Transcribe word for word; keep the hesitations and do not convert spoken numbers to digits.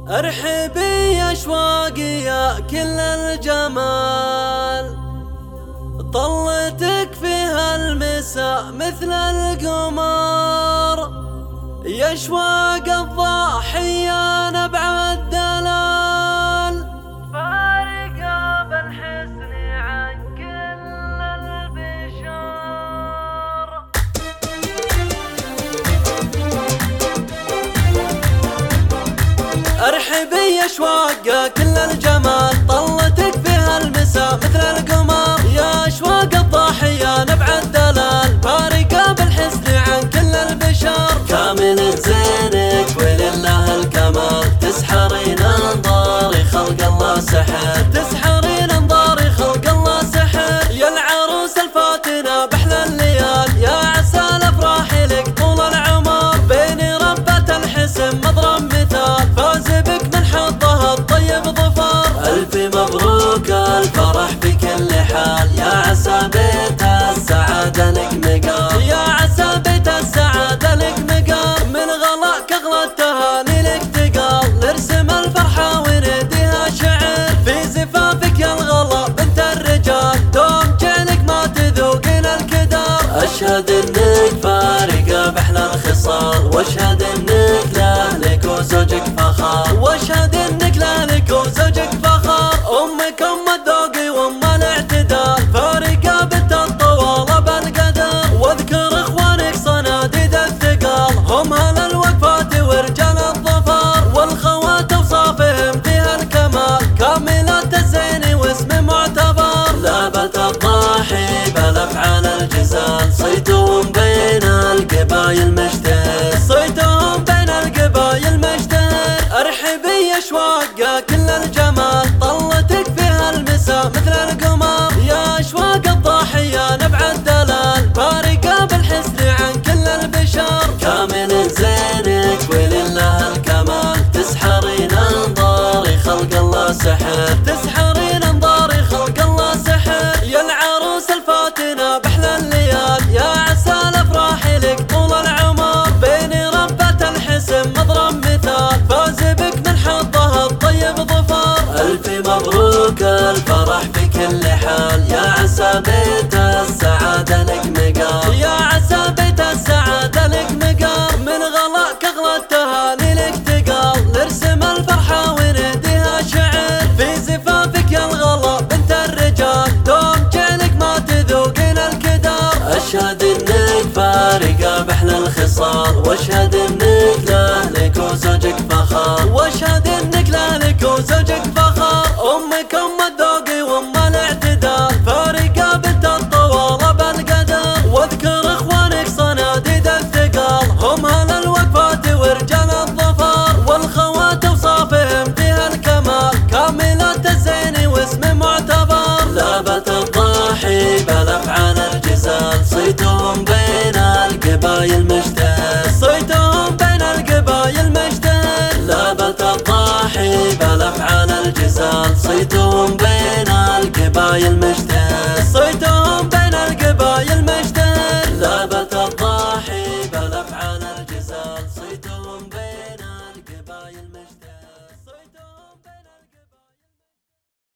ارحبي يا اشواقي يا كل الجمال، طلتك في هالمساء مثل القمر، يا اشواق الضاحية نبع الدلال، فارقة بالحسن عن كل البشر. ارحبي يا اشواق يا كل الجمال، طلتك في هالمساء مثل القمر، يا اشواق الضاحية نبع الدلال، فارقة بالحسن عن كل البشر. كامل زينك ولله الكمال، تسحرين انظاري خلق الله سحر، تسحرين انظاري خلق الله سحر. يا العروس الفاتنة بأحلى الليال، يا عسى الافراح لك طول العمر، بين ربة الحسن مضرب مثال، فاز بك من حظها الطيب ظفر. الف مبروك الفرح بكل حال، يا عسى بيت السعادة لك مقام، يا عسى بيت السعادة لك مقام. من غلاك اغلى التهاني لك تقال، نرسم الفرحة ونديها شعر، في زفافك يا الغلا بنت الرجال، دوم جيلك ما تذوقين الكدر. اشهد انك فارقة باحلى الخصال، واشهد انك لاهلك وزوجك فخار، واشهد انك لاهلك وزوجك فخار. امك ام الذوق وام الاعتدال، فارقة بنت الطوال بالقدر، واذكر اخوانك صناديد الثقال، هم اهل الوقفات ورجال الظفر، والخوات اوصافهم فيها الكمال، كاملات الزين واسم معتبر. لابت الضاحي بالافعال الجزال، صيتهم بين القبايل مشتهر، صيتهم بين القبايل مشتهر. ارحبي يا اشواق يا كل الجمال، طلتك في هالمساء مثل القمر، يا اشواق الضاحية نبع الدلال، فارقة بالحسن عن كل البشر. كامل زينك ولله الكمال، تسحرين انظاري خلق الله سحر، تسحرين انظاري خلق الله سحر. يا العروس الفاتنة باحلى الليال، يا عسى الافراح لك طول العمر، بين ربة الحسن مضرب مثال، فاز بك من حظها الطيب ظفر. الف مبروك الفرح بكل حال، يا عسى بيت السعادة لك مقام، يا عسى بيت السعادة لك مقام. من غلاك اغلى التهاني لك تقال، نرسم الفرحة ونديها شعر، في زفافك يا الغلا بنت الرجال، دوم جيلك ما تذوقين الكدر. اشهد انك فارقة باحلى الخصال، واشهد انك لاهلك وزوجك فخار، واشهد انك لاهلك وزوجك فخار. امك ام الذوق وام الاعتدال، فارقة بنت الطوال بالقدر، واذكر اخوانك صناديد الثقال، هم اهل الوقفات ورجال الظفر، والخوات اوصافهم فيها الكمال، كاملات الزين واسم معتبر. لابت الضاحي بالافعال الجزال، صيتهم بين القبايل مشتهر، صيتهم بين القبايل مشتهر. لابت الضاحي بالافعال الجزال، صيتهم بين القبايل مشتهر.